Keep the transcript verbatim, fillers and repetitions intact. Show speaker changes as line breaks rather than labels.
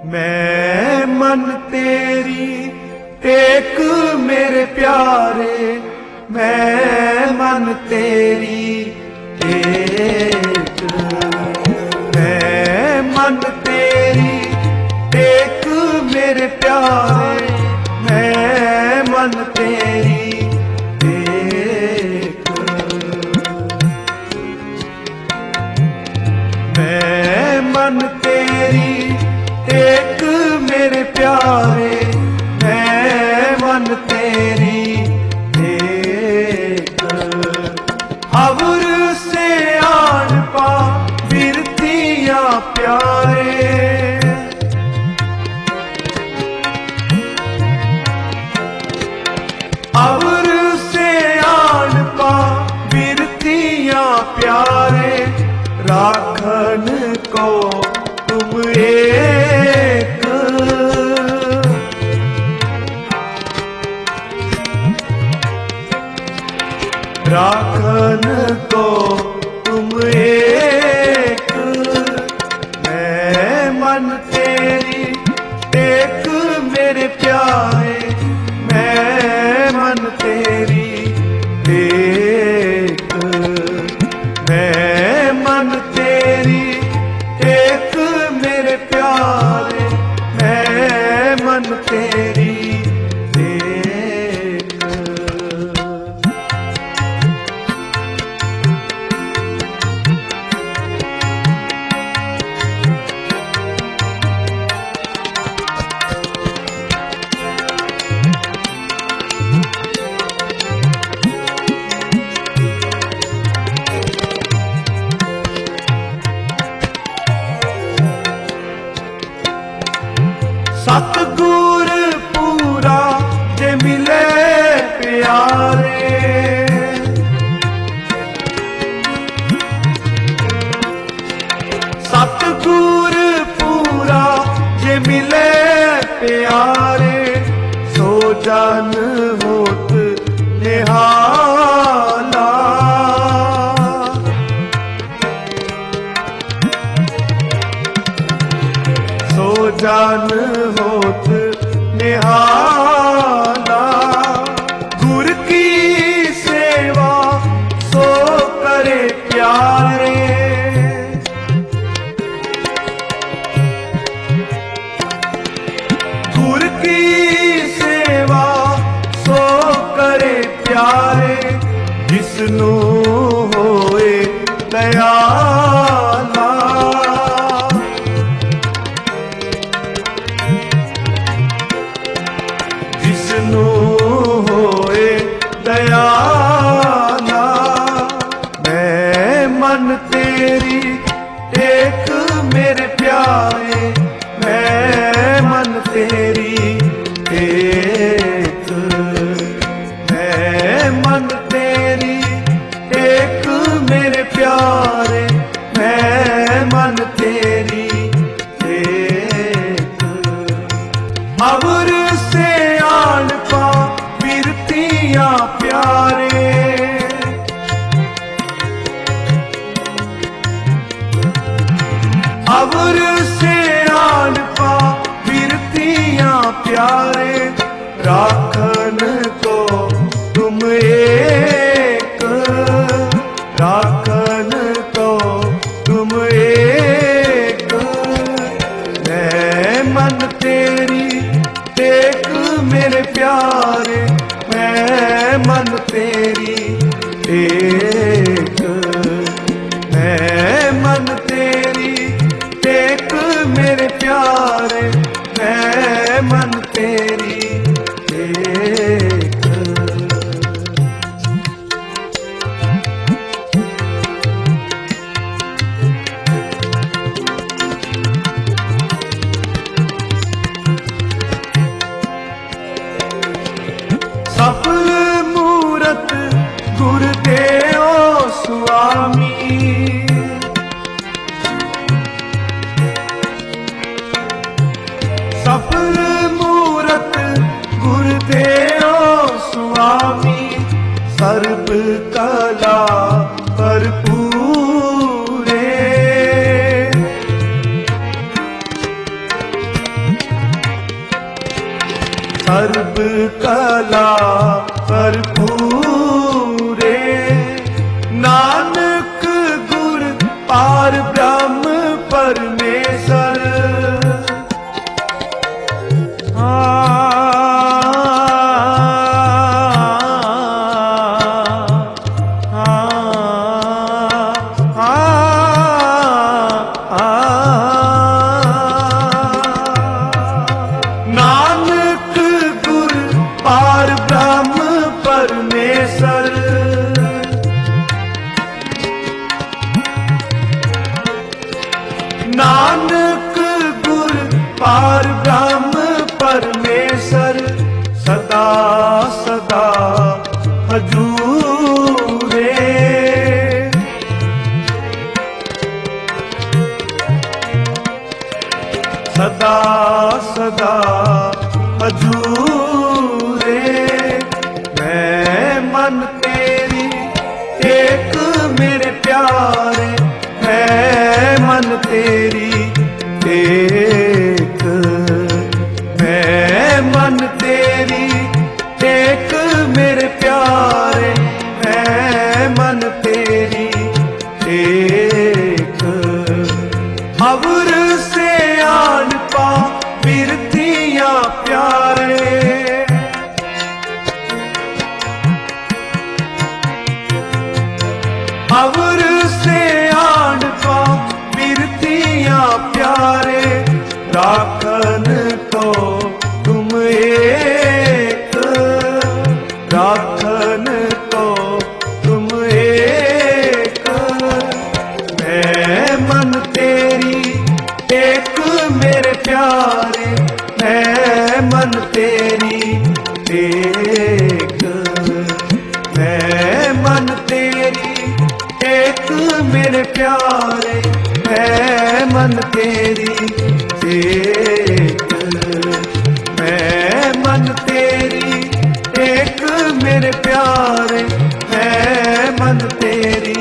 मैं मन तेरी टेक मेरे प्यारे, मैं मन तेरी टेक, मैं मन तेरी टेक मेरे प्यारे, मैं मन तेरी टेक, मैं मन तेरी टेक मेरे प्यारे, मैं मन तेरी टेक। हवर से आन पा बिरतियां प्यारे, हवर से आन पा बिरतियां प्यारे, राखन को तुम एक, राखन को तुम एक, मैं मन तेरी टेक मेरे प्यारे, मैं मन तेरी टेक, मैं मन तेरी टेक मेरे प्यारे, मैं मन तेरी सतगुर पूरा जे मिले प्यारे, सतगुर पूरा जे मिले प्यारे, सो जन होत निहाला, सो जन होत निहाला, गुर की सेवा सो करे प्यारे, गुर की सेवा सो करे प्यारे, जिसनु होए दयाला, जिसनु होए दयाला, मैं मन तेरी टेक मेरे प्यारे, मैं मन तेरी टेक, मैं मन तेरी टेक मेरे प्यारे, मैं मन तेरी टेक। हवर से आन पा बिरतियां प्यारे, हवर से आन पा बिरतियां प्यारे, राखन को तुम एक, राखन को तुम एक, मैं मन तेरी टेक मेरे प्यारे, मैं मन तेरी टेक, मैं मन तेरी टेक मेरे प्यारे, मैं मन तेरी टेक। सफल मूरत गुर देओ कला भरपूरे। नानक गुर पार ब्रह्म परमेश्वर। नानक गुर पार ब्रह्म परमेश्वर। नानक गुर पार ब्रह्म परमेश्वर। सदा सदा हजूरे। सदा सदा हजूरे। मैं मन तेरी टेक मेरे प्यारे। मैं मन तेरी टेक। मैं मन तेरी टेक मेरे प्यारे। मैं मन तेरी टेक। अवर से आन पा बिरतियां प्यारे। अवर से आन पा बिरतियां प्यारे। राखन को तुम एक। राखन को तुम एक। मैं मन तेरी टेक मेरे प्यारे। मैं मन तेरी टेक। मैं मन तेरी टेक मेरे प्यारे। मैं मन तेरी टेक। मैं मन तेरी टेक मेरे प्यारे। मैं मन तेरी